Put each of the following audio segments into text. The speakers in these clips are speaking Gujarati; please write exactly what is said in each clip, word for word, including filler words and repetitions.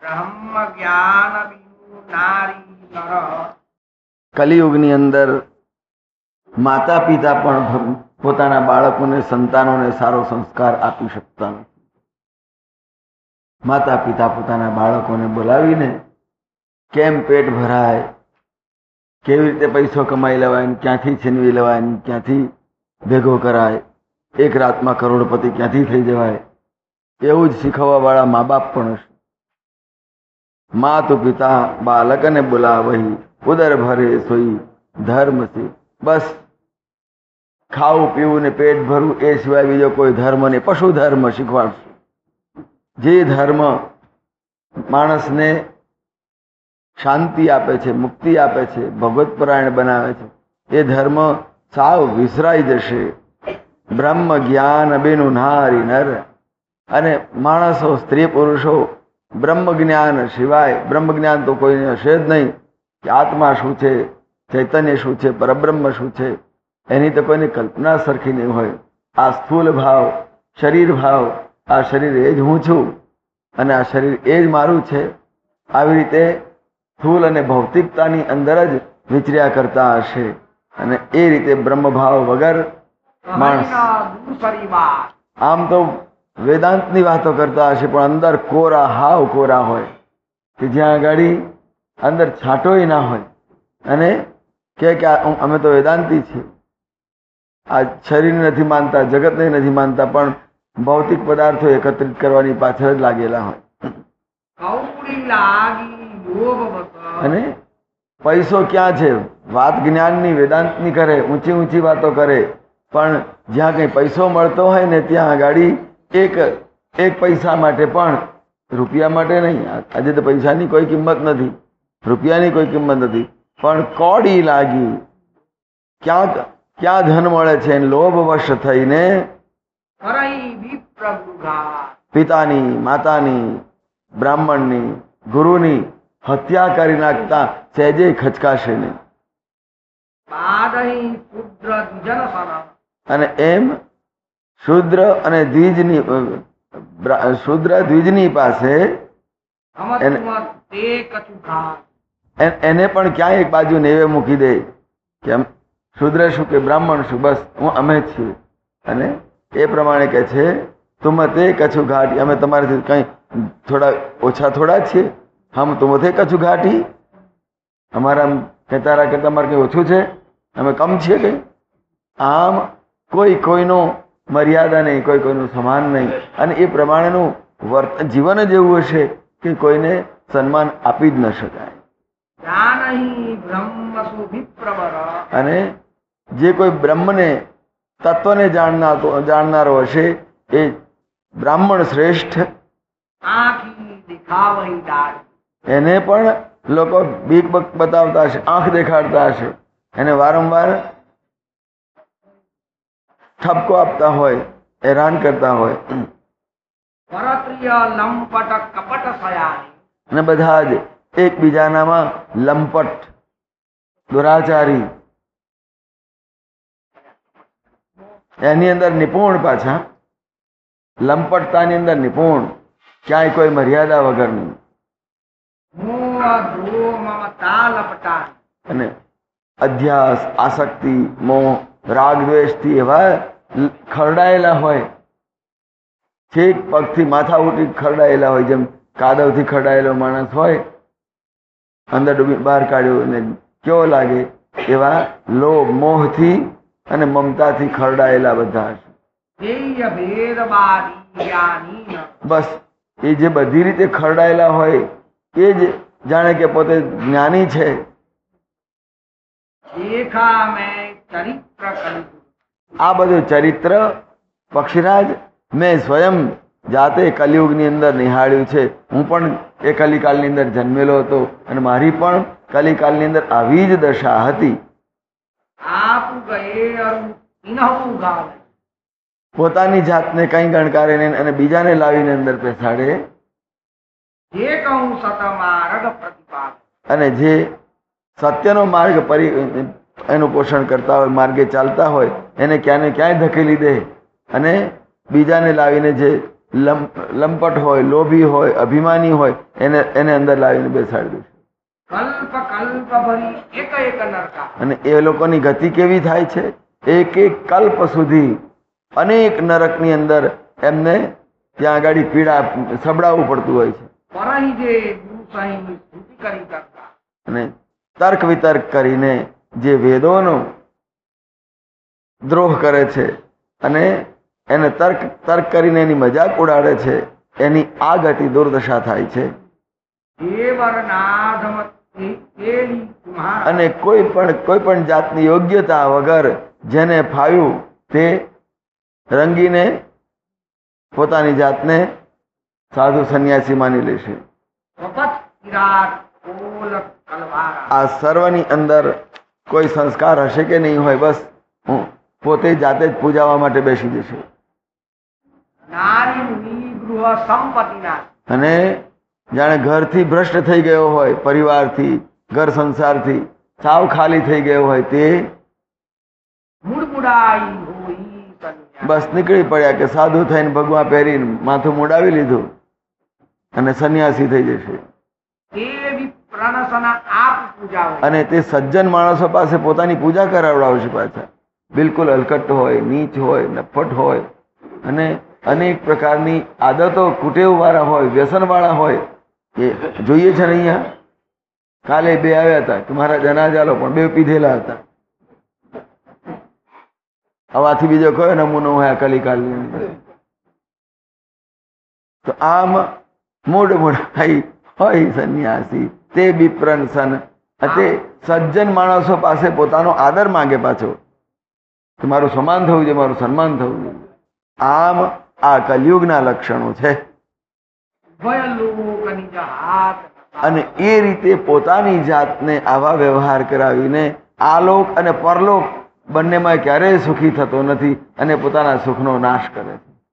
બ્રહ્મ જ્ઞાન બિનુ નારી નર. કલિયુગની અંદર માતા પિતા પણ પોતાના બાળકોને સંતાનોને સારો સંસ્કાર આપી શકતા નથી. માતા પિતા પોતાના બાળકોને બોલાવીને કેમ પેટ ભરાય, કેવી રીતે પૈસો કમાઈ લેવાય, ક્યાંથી છીનવી લેવાય, ક્યાંથી ભેગો કરાય, એક રાતમાં કરોડપતિ ક્યાંથી થઈ જવાય, એવું જ શીખવવા વાળા મા બાપ પણ હશે. માતુ પિતા બાલકને બોલાવહી ઉદર ભરે સોઈ ધર્મ છે. બસ ખાવું પીવું ને પેટ ભરવું એ સિવાય બીજો કોઈ ધર્મ નહીં. પશુ ધર્મ શીખવાડશું. જે ધર્મ માણસને શાંતિ આપે છે, મુક્તિ આપે છે, ભગવત પરાયણ બનાવે છે, એ ધર્મ સાવ વિસરાઈ જશે. બ્રહ્મ જ્ઞાન બેનું નારી નર. અને માણસો સ્ત્રી પુરુષો બ્રહ્મ જ્ઞાન સિવાય, બ્રહ્મ જ્ઞાન તો કોઈને હશે જ નહીં કે આત્મા શું છે, ચૈતન્ય શું છે, પરબ્રહ્મ શું છે, એની તો કોઈની કલ્પના સરખી નહીં હોય. આ સ્થૂલ ભાવ, શરીર ભાવ, આ શરીર એ જ હું છું અને આ શરીર એ જ મારું છે, આવી રીતે સ્થૂલ અને ભૌતિકતાની અંદર જ વિચર્યા કરતા હશે. અને એ રીતે બ્રહ્મભાવ વગર માણસ આમ તો વેદાંતની વાતો કરતા હશે પણ અંદર કોરા, હાવ કોરા હોય કે જ્યાં આગળ અંદર છાંટોય ના હોય અને કે અમે તો વેદાંતી છીએ. આ શરીર નથી માનતા, જગતને નથી માનતા, પણ ભૌતિક પદાર્થો એકત્રિત કરવાની પાછળ જ લાગેલા હોય. અને પૈસો ક્યાં છે? વાત જ્ઞાનની, વેદાંતની કરે, ઊંચી ઊંચી વાતો કરે, પણ જ્યાં કઈ પૈસો મળતો હોય ને ત્યાં આગાડી એક એક પૈસા માટે પણ, રૂપિયા માટે નહીં. આજે તો પૈસાની કોઈ કિંમત નથી, રૂપિયાની કોઈ કિંમત નથી, પણ કોડી લાગી. ક્યાં ક્યાં ધન મળે છે? લોભ વશ થઈને પિતાની, માતાની, બ્રાહ્મણની, ગુરુની હત્યા કરી નાખતા સહેજે ખચકાશે નહીં. અને એમ શુદ્ર અને દ્વિજની શુદ્ર દ્વિજની પાસે એને પણ ક્યાંય એક બાજુ નેવે મૂકી દે કે શુદ્ર શું કે બ્રાહ્મણ શું, બસ હું અમે છીએ. અને એ પ્રમાણે કે છે તુમ તે કછુ ઘાટી, અમે તમારાથી કઈ થોડા ઓછા થોડા છીએ. હમ તુમ તે કછુ ઘાટી, અમારા કહેતા કરતા અમારે કઈ ઓછું છે, અમે કમ છીએ કઈ? આમ કોઈ કોઈનો મર્યાદા નહીં, કોઈ કોઈનું સમાન નહીં. અને એ પ્રમાણેનું વર્તન જીવન જ એવું હશે કે કોઈને સન્માન આપી જ ન શકાય. અને જે કોઈ બ્રહ્મને, તત્વને જાણનારો જાણનારો હશે એ બ્રાહ્મણ શ્રેષ્ઠ. એને પણ લોકો બીક બતાવતા હશે, આંખ દેખાડતા હશે, એને વારંવાર ઠપકો આપતા હોય, હેરાન કરતા હોય. અને બધા જ એકબીજાનામાં લંપટ, દુરાચારી, એની અંદર નિપુણ, પાછા લંપટતાની અંદર નિપુણ, ક્યાંય કોઈ મર્યાદા વગરની. અને અધ્યાસ, આસક્તિ, મોહ, રાગ દ્વેષથી એવા ખરડાયેલા હોય, છેક પગથી માથા ઉઠી ખરડાયેલા હોય, જેમ કાદવથી ખરડાયેલો માણસ હોય, અંદર ડૂબી બહાર કાઢ્યો અને કેવો લાગે, એવા લોભ, મોહથી અને મમતાથી ખરડાયેલા બધા હશે. બસ એ જે બધી રીતે ખરડાયેલા હોય એ જ જાણે કે પોતે જ્ઞાની છે. આ બધું ચરિત્ર પક્ષીરાજ મેં સ્વયં જાતે કલિયુગની અંદર નિહાળ્યું છે. હું પણ એ કલિકાલની અંદર જન્મેલો હતો અને મારી પણ કલિકાલની અંદર આવી જ દશા હતી. પોતાની જાતને કઈ ગણકારે નહીં અને બીજાને લાવીને અંદર બેસાડે. અને જે સત્યનો માર્ગ પરી એનું પોષણ કરતા હોય, માર્ગે ચાલતા હોય, એને ક્યાંને ક્યાંય ધકેલી દે અને બીજાને લાવીને જે લંપટ હોય, લોભી હોય, અભિમાની હોય એને એને અંદર લાવીને બેસાડી દેશે. કલ્પ કલ્પ ભરી એક એક નરકા. અને એ લોકોની ગતિ કેવી થાય છે? એક એક કલ્પ સુધી અનેક નરકની અંદર એમને ત્યાં આગળ પીડા સબડાવવું પડતું હોય છે. પરહી જે દુસહી સ્તુતિ કરી કરતા અને તર્ક વિતર્ક કરીને જે વેદોનો દ્રોહ કરે છે અને એને તર્ક તર્ક કરીને એની મજાક ઉડાડે છે, એની આ ગતિ દુર્દશા થાય છે. અને કોઈ પણ કોઈ પણ જાતની યોગ્યતા વગર જેને ફાવ્યું તે રંગીને પોતાની જાતને સાધુ સંન્યાસી માની લેશે. આ સર્વની અંદર કોઈ સંસ્કાર હશે કે નહીં હોય, બસ હું પોતે જાતે જ પૂજાવા માટે બેસી જશે. અને જાણે ઘરથી ભ્રષ્ટ થઈ ગયો હોય, પરિવારથી, ઘર સંસારથી સાવ ખાલી થઈ ગયો હોય તે બસ નીકળી પડ્યા કે સાધુ થઈને ભગવા પહેરીને માથું મુડાવી લીધું અને સંન્યાસી થઈ જશે. અને તે સજ્જન માણસો પાસે પોતાની પૂજા કરાવડાવશે પાછા. બિલકુલ હલકટ હોય, નીચ હોય, નફટ હોય અને અનેક પ્રકારની આદતો કુટેવ વાળા હોય, વ્યસન વાળા હોય. એ જોઈએ છે ને અહીંયા કાલે બે આવ્યા હતા કે મારા જનાજા લો, પણ બે પીધેલા હતા. હવાથી બીજો કયો નમૂનો હોય કલિકાલની અંદર? તો આમ મૂળ મૂળાઈ હોય સંન્યાસી તે વિપ્રન સન. તે સજ્જન માણસો પાસે પોતાનો આદર માંગે પાછો કે મારું સમાન થવું જોઈએ, મારું સન્માન થવું જોઈએ. આમ આ કલયુગના લક્ષણો છે. અને એ રીતે પોતાની જાતને આવા વ્યવહાર કરાવીને આલોક અને પરલોક બંનેમાં ક્યારેય સુખી થતો નથી અને પોતાના સુખનો નાશ કરે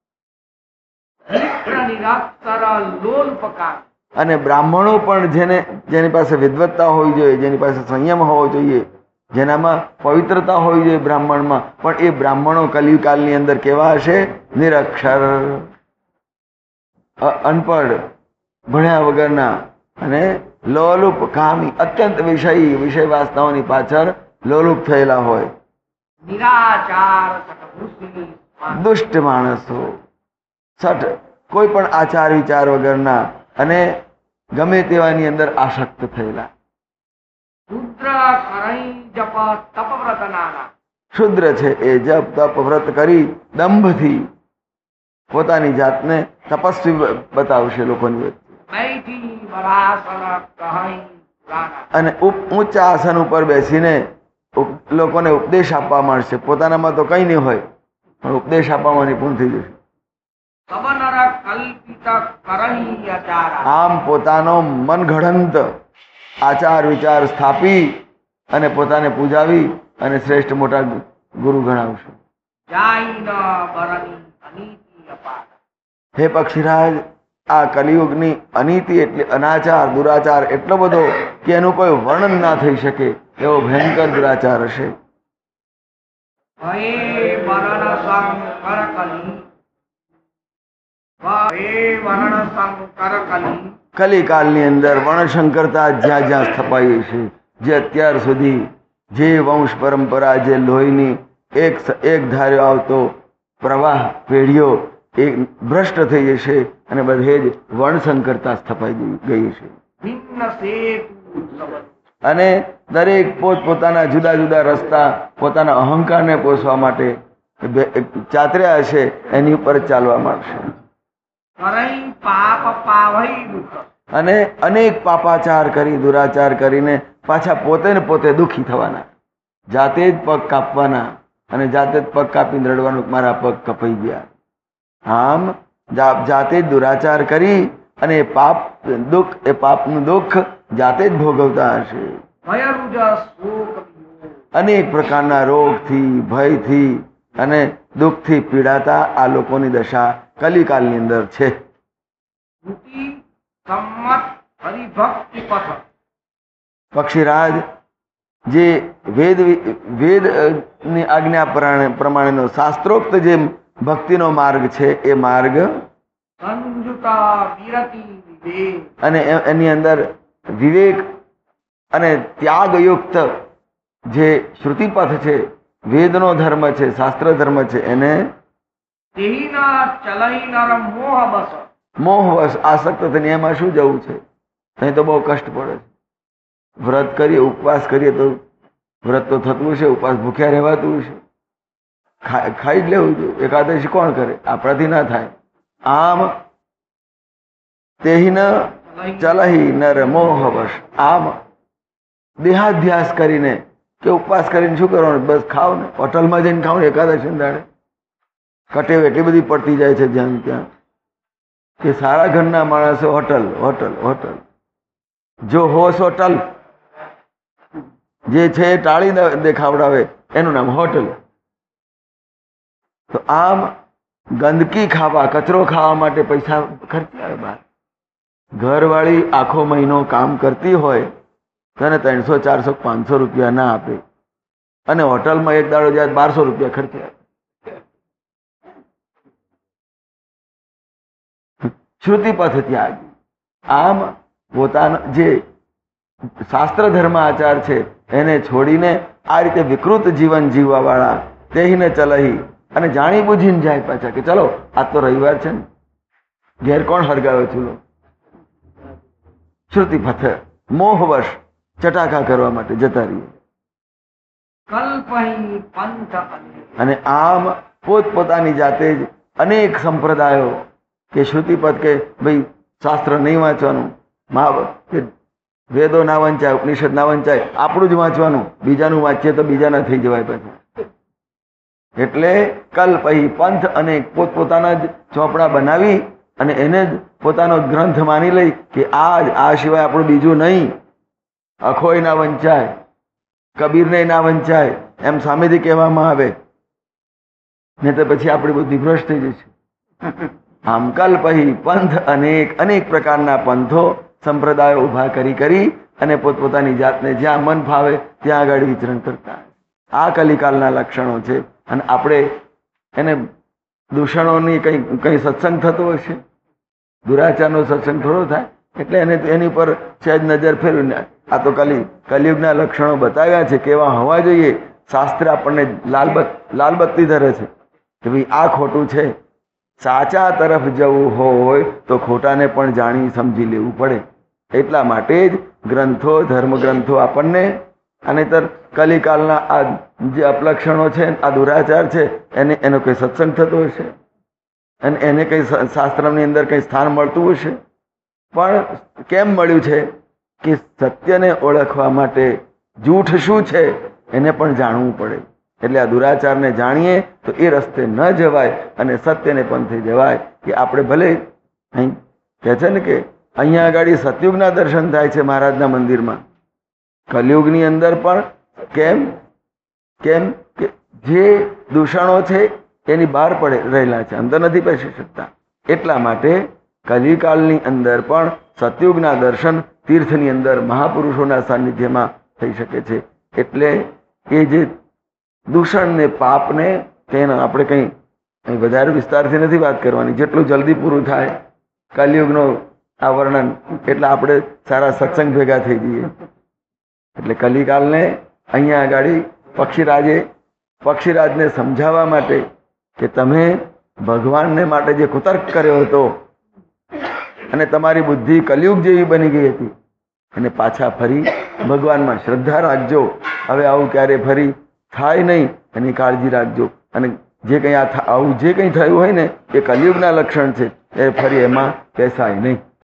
છે. અને બ્રાહ્મણો પણ જેને જેની પાસે વિદ્વત્તા હોવી જોઈએ, જેની પાસે સંયમ હોવો જોઈએ, જેનામાં પવિત્રતા હોવી જોઈએ બ્રાહ્મણમાં, પણ એ બ્રાહ્મણો કલિકાલની અંદર કેવા હશે? નિરક્ષર, અનપઢ, ભણ્યા વગરના અને લોલુપ કામી, અત્યંત વિષયી, વિષય વાસનાઓની પાછળ લોલુપ થયેલા હોય. દુષ્ટ માણસો, સઠ, કોઈ પણ આચાર વિચાર વગરના અને ગમે તેવાની અંદર આસક્ત થયેલા. શુદ્ર છે એ જપ તપ વ્રત કરી દંભથી પોતાની જાતને તપસ્વી બતાવશે લોકોની વચ્ચે. અને ઊંચા આસન ઉપર બેસીને લોકોને ઉપદેશ આપવા માંડશે. પોતાનામાં તો કઈ નહીં હોય, પણ ઉપદેશ આપવામાં નિપુણ થઈ જશે. આમ પોતાનો મનઘડંત આચાર વિચાર સ્થાપી અને પોતાને પૂજાવી અને શ્રેષ્ઠ મોટા ગુરુ ગણાવશે. હે પક્ષીરાજ, આ કલિયુગની અનીતિ એટલે અનાચાર, દુરાચાર એટલો બધો કે એનું કોઈ વર્ણન ના થઈ શકે એવો ભયંકર દુરાચાર હશે. કલિકાલની અંદર વર્ણશંકરતા જ્યાં જ્યાં સ્થપાઈ છે, જે અત્યાર સુધી જે વંશ પરંપરા, જે લોહીની એક એક ધાર્યો આવતો પ્રવાહ પેઢીઓ એ ભ્રષ્ટ થઈ જશે અને બધે જ વર્ણશંકરતા સ્થપાઈ ગઈ છે. અને દરેક પોત પોતાના જુદા જુદા રસ્તા પોતાના અહંકારને પોષવા માટે ચાતર્યા હશે, એની ઉપર ચાલવા માંડશે. અને અનેક પાપાચાર કરી, દુરાચાર કરીને પાછા પોતે ને પોતે દુઃખી થવાના, જાતે જ પગ કાપવાના અને જાતે જ પગ કાપીને રડવાનું મારા પગ કપાઈ ગયા. આમ જાતે જ દુરાચાર કરી અને પાપ દુઃખ એ પાપનું દુઃખ જાતે જ ભોગવતા હશે. અનેક પ્રકારના રોગથી, ભયથી અને દુઃખથી પીડાતા આ લોકોની દશા કલિકાલની અંદર છે. પક્ષીરાજ, જે વેદ વેદ ની આજ્ઞા પ્રમાણેનો શાસ્ત્રોક્ત જે ભક્તિનો માર્ગ છે એ માર્ગ સંયુતા વિરતિ વિવેક અને એ- એની અંદર વિવેક અને ત્યાગયુક્ત જે શ્રુતિપથ છે, વેદનો ધર્મ છે, શાસ્ત્ર ધર્મ છે, એને તેહીના ચલઈ નર મોહ બસ મોહવશ આસક્ત થઈને એમાં શું જવું છે? અહીં તો બહુ કષ્ટ પડે છે. વ્રત કરીએ, ઉપવાસ કરીએ તો વ્રત તો થતું છે, ઉપવાસ ભૂખ્યા રહેવાતું છે, ખા- ખાઈ જ લેવું જોઈએ. એકાદશી કોણ કરે? આપણાથી ના થાય. આમ તેહિન ચલહી નર મોહવશ, આમ દેહાધ્યાસ કરીને કે ઉપવાસ કરીને શું કરવાનું? બસ ખાવ ને, હોટલમાં જઈને ખાવ ને એકાદશી દાડે. કટેવ એટલી બધી પડતી જાય છે જ્યાં ત્યાં કે સારા ઘરના માણસો હોટલ હોટલ હોટલ જો હોશ હોટલ જે છે એ ટાળી દે- દેખાવડાવે એનું નામ હોટલ. તો આમ ગંદકી ખાવા, કચરો ખાવા માટે પૈસા ખર્ચી આવે બહાર. ઘરવાળી આખો મહિનો કામ કરતી હોય તને ત્રણસો ચારસો પાંચસો રૂપિયા ના આપે અને હોટલમાં એક દાડો જાય બારસો રૂપિયા ખર્ચી આવે. શ્રુતિપથ ત્યાગ. આમ પોતાના જે શાસ્ત્ર ધર્મ આચાર છે એને છોડીને આ રીતે વિકૃત જીવન જીવવા વાળા તેહીને ચલહી, અને જાણી બુજીને જાય પાછા કે ચલો આજ તો રવિવાર છે ને, ઘેર કોણ હરગાવે ચૂલો? શ્રુતિપથ મોહવશ ચટાકા કરવા માટે જતા રહીએ. કલ્પહી પંથ અનેક. અને આમ પોતપોતાની જાતે જ અનેક સંપ્રદાયો કે શ્રુતિપદ કે ભાઈ શાસ્ત્ર નહીં વાંચવાનું, મા કે વેદો ના વંચાય, ઉપનિષદ ના વંચાય, આપણું જ વાંચવાનું, બીજાનું વાંચીએ તો બીજાના થઈ જવાય પાછું. એટલે કલ્પહી પંથ અને પોતપોતાના જ ચોપડા બનાવી અને એને જ પોતાનો ગ્રંથ માની લઈ કે આ જ, આ સિવાય આપણું બીજું નહીં. અખોય ના વંચાય, કબીરને ના વંચાય એમ સામેથી કહેવામાં આવે ને તો પછી આપણી બુદ્ધિ ભ્રષ્ટ થઈ જશે. આમ કલ્પહી પંથ અનેક અનેક પ્રકારના પંથો સંપ્રદાયો ઉભા કરી કરી અને પોતપોતાની જાતને જ્યાં મન ફાવે ત્યાં આગળ વિચરણ કરતા. આ કલિકાલના લક્ષણો છે. અને આપણે એને દૂષણોની કઈ કઈ સત્સંગ થતો હશે, દુરાચારનો સત્સંગ થોડો થાય, એટલે એને એની પર સહેજ નજર ફેરવીને આ તો કલી કલિયુગના લક્ષણો બતાવ્યા છે કેવા હોવા જોઈએ. શાસ્ત્ર આપણને લાલબત લાલબત્તી ધરે છે કે ભાઈ આ ખોટું છે. સાચા તરફ જવું હોય તો ખોટાને પણ જાણી સમજી લેવું પડે. એટલા માટે જ ગ્રંથો, ધર્મ ગ્રંથો આપણને, અને તર કલિકાલના આ જે અપલક્ષણો છે, આ દુરાચાર છે, એને એનો કઈ સત્સંગ થતો હશે અને એને કઈ શાસ્ત્રની અંદર કઈ સ્થાન મળતું હશે. પણ કેમ મળ્યું છે કે સત્યને ઓળખવા માટે જૂઠ શું છે એને પણ જાણવું પડે. એટલે આ દુરાચારને જાણીએ તો એ રસ્તે ન જવાય અને સત્યને પંથે જવાય. કે આપણે ભલે અહીં કહે છે ને કે અહીંયા આગળ સતયુગના દર્શન થાય છે મહારાજના મંદિરમાં, કલયુગની અંદર પણ કેમ કેમ કે જે દૂષણો છે એની બહાર પડે રહેલા છે, અંદર નથી બેસી શકતા. એટલા માટે કલિકાલની અંદર પણ સતયુગના દર્શન તીર્થની અંદર મહાપુરુષોના સાનિધ્યમાં થઈ શકે છે. એટલે એ જે દૂષણ ને પાપ ને તેના આપણે કઈ વધારે વિસ્તારથી નથી વાત કરવાની, જેટલું જલ્દી પૂરું થાય કલયુગનો આ વર્ણન એટલે આપણે સારા સત્સંગ ભેગા થઈ જઈએ. એટલે કલિકાલને અહીંયા આગળ પક્ષીરાજે પક્ષીરાજને સમજાવવા માટે કે તમે ભગવાનને માટે જે કુતર્ક કર્યો હતો અને તમારી બુદ્ધિ કલયુગ જેવી બની ગઈ હતી અને પાછા ફરી ભગવાનમાં શ્રદ્ધા રાખજો. હવે આવું ક્યારે ફરી થાય નહીં એની કાળજી રાખજો. અને જે કંઈ આ આવું જે કંઈ થયું હોય ને એ કલયુગના લક્ષણ છે, એ ફરી એમાં બેસાય નહીં.